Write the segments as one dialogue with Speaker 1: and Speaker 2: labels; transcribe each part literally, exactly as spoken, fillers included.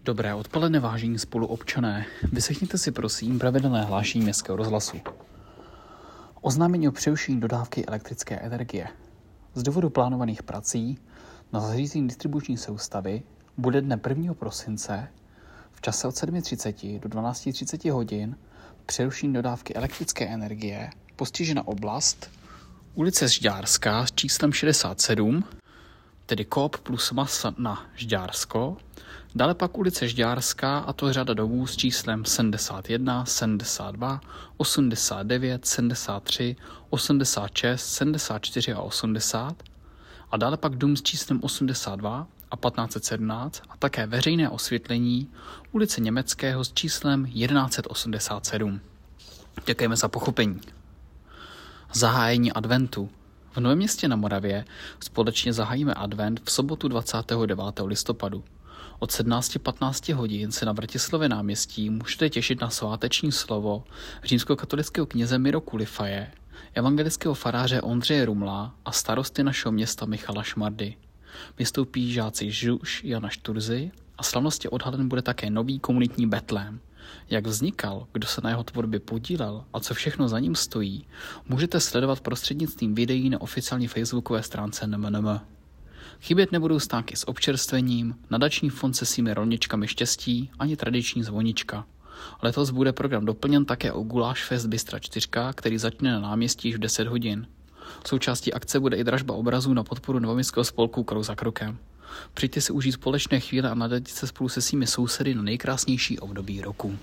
Speaker 1: Dobré odpoledne, vážení spoluobčané. Vyslechněte si prosím pravidelné hlášení Městského rozhlasu. Oznámení o přerušení dodávky elektrické energie. Z důvodu plánovaných prací na zařízení distribuční soustavy bude dne prvního prosince v čase od sedm třicet do dvanáct třicet hodin přerušení dodávky elektrické energie postižena oblast ulice Žďárská s číslem šedesát sedm, tedy Coop plus Masa na Žďársko, dále pak ulice Žďárská a to řada domů s číslem sedmdesát jedna, sedmdesát dva, osmdesát devět, sedmdesát tři, osmdesát šest, sedmdesát čtyři a osmdesát a dále pak dům s číslem osmdesát dva a patnáct set sedmnáct a také veřejné osvětlení ulice Německého s číslem tisíc sto osmdesát sedm. Děkujeme za pochopení. Zahájení adventu. V Novém Městě na Moravě společně zahájíme advent v sobotu dvacátého devátého listopadu. Od sedmnáct patnáct hodin se na Vratislově náměstí můžete těšit na sváteční slovo římskokatolického kněze Miro Kulifaje, evangelického faráře Ondřeje Rumla a starosty našeho města Michala Šmardy. Vystoupí žáci Žuš Jana Šturzy a slavnostně odhalen bude také nový komunitní betlém. Jak vznikal, kdo se na jeho tvorbě podílel a co všechno za ním stojí, můžete sledovat prostřednictvím videí na oficiální facebookové stránce N M N M. Chybět nebudou stánky s občerstvením, nadační fond se svými rolničkami štěstí ani tradiční zvonička. Letos bude program doplněn také o Guláš Fest Bystra čtyři, který začne na náměstí již v deset hodin. Součástí akce bude i dražba obrazů na podporu novoměstského spolku Krok za krokem. Přijďte si užít společné chvíle a naladit se spolu se svými sousedy na nejkrásnější období roku.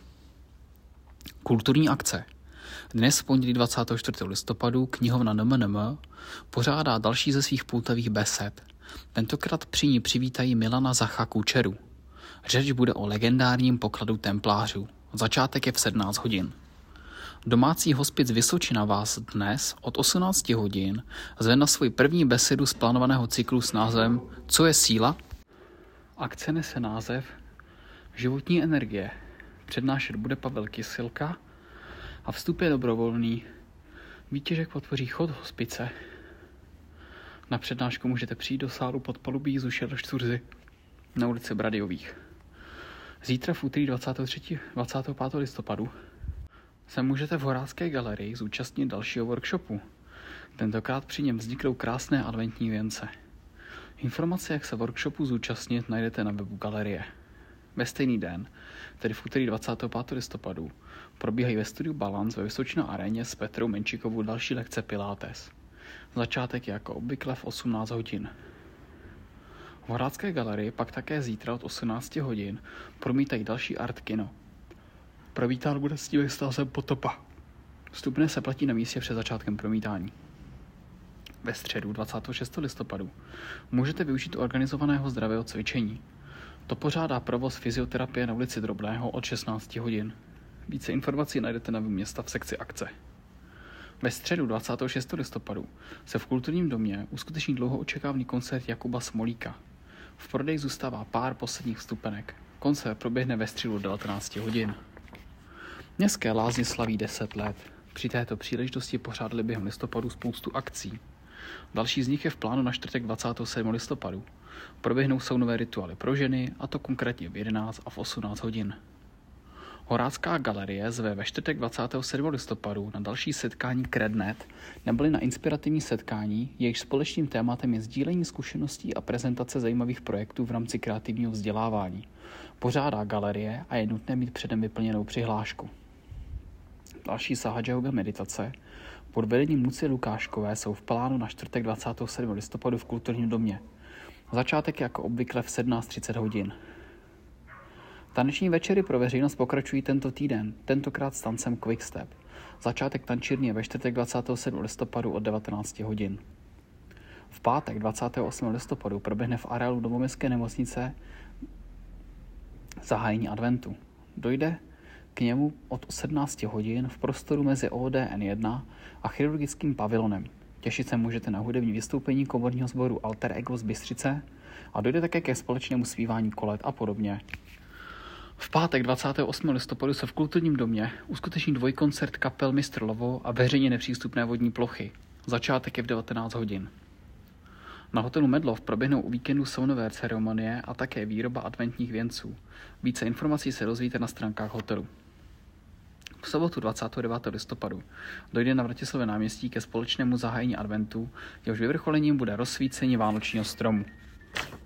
Speaker 1: Kulturní akce. Dnes v pondělí dvacátého čtvrtého listopadu knihovna N M N M pořádá další ze svých poutavých besed. Tentokrát při ní přivítají Milana Zacha Kučeru. Řeč bude o legendárním pokladu templářů. Začátek je v sedmnáct hodin. Domácí hospic Vysočina vás dnes od osmnáct hodin zve na svoji první besedu z plánovaného cyklu s názvem Co je síla? Akce nese název Životní energie. Přednášet bude Pavel Kysilka a vstup je dobrovolný. Výtěžek podpoří chod hospice. Na přednášku můžete přijít do sálu podpalubí Zušera Šturzy na ulici Bradyových. Zítra v úterý dvacátého třetího dvacátého pátého listopadu se můžete v Horácké galerii zúčastnit dalšího workshopu. Tentokrát při něm vzniknou krásné adventní věnce. Informace, jak se workshopu zúčastnit, najdete na webu galerie. Ve stejný den, tedy v úterý dvacátého pátého listopadu, probíhají ve studiu Balance ve Vysočina aréně s Petrou Menšikovou další lekce Pilates. Začátek je jako obvykle v osmnáct hodin. V Horácké galerii pak také zítra od osmnáct hodin promítají další art kino. Promítán bude s tím stázem Potopa. Vstupné se platí na místě před začátkem promítání. Ve středu dvacátého šestého listopadu můžete využít organizovaného zdravého cvičení. To pořádá provoz fyzioterapie na ulici Drobného od šestnáct hodin. Více informací najdete na webu města v sekci akce. Ve středu dvacátého šestého listopadu se v Kulturním domě uskuteční dlouho očekávaný koncert Jakuba Smolíka. V prodeji zůstává pár posledních vstupenek. Koncert proběhne ve středu devatenáct hodin. Městské lázně slaví deset let. Při této příležitosti pořádali během listopadu spoustu akcí. Další z nich je v plánu na čtvrtek dvacátého sedmého listopadu. Proběhnou saunové rituály pro ženy, a to konkrétně v jedenáct a v osmnáct hodin. Horácká galerie zve ve čtvrtek dvacátého sedmého listopadu na další setkání Krednet, neboli na inspirativní setkání, jejichž společným tématem je sdílení zkušeností a prezentace zajímavých projektů v rámci kreativního vzdělávání. Pořádá galerie a je nutné mít předem vyplněnou přihlášku. Další sahaja yoga meditace pod vedením Lucie Lukáškové jsou v plánu na čtvrtek dvacátého sedmého listopadu v Kulturním domě. Začátek je jako obvykle v sedmnáct třicet hodin. Taneční večery pro veřejnost pokračují tento týden, tentokrát s tancem Quickstep. Začátek tančírny je ve čtvrtek dvacátého sedmého listopadu od devatenáct hodin. V pátek dvacátého osmého listopadu proběhne v areálu Novoměstské nemocnice zahájení adventu. Dojde k němu od sedmnáct hodin v prostoru mezi O D N jedna a chirurgickým pavilonem. Těšit se můžete na hudební vystoupení komorního sboru Alter Ego z Bystřice a dojde také ke společnému zpívání kolet a podobně. V pátek dvacátého osmého listopadu se v Kulturním domě uskuteční dvojkoncert kapel Mistr Lovo a veřejně nepřístupné vodní plochy. Začátek je v devatenáct hodin. Na hotelu Medlov proběhnou o víkendu saunové ceremonie a také výroba adventních věnců. Více informací se dozvíte na stránkách hotelu. V sobotu dvacátého devátého listopadu dojde na Vratislově náměstí ke společnému zahájení adventu, jehož vyvrcholením bude rozsvícení vánočního stromu.